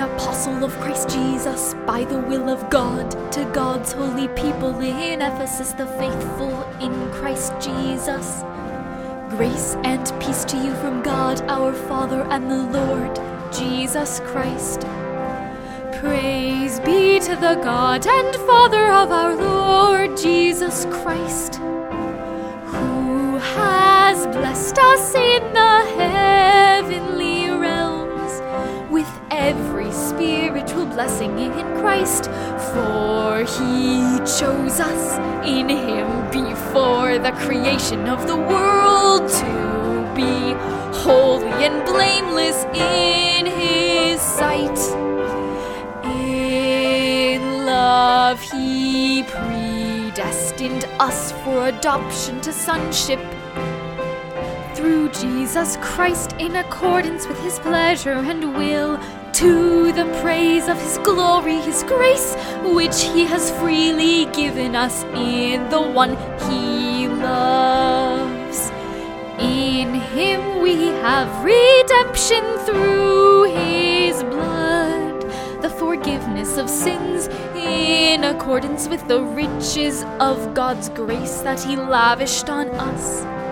apostle of Christ Jesus, by the will of God, to God's holy people in Ephesus, the faithful in Christ Jesus. Grace and peace to you from God our Father and the Lord Jesus Christ. Praise be to the God and Father of our Lord Jesus Christ, who has blessed us in the heavenly realms with every spiritual blessing in Christ, for he chose us in him before the creation of the world to be holy and blameless in his sight. In love he predestined us for adoption to sonship through Jesus Christ, in accordance with his pleasure and will, to the praise of his glory, his grace, which he has freely given us in the one he loves. In him we have redemption through his blood, the forgiveness of sins, in accordance with the riches of God's grace that he lavished on us.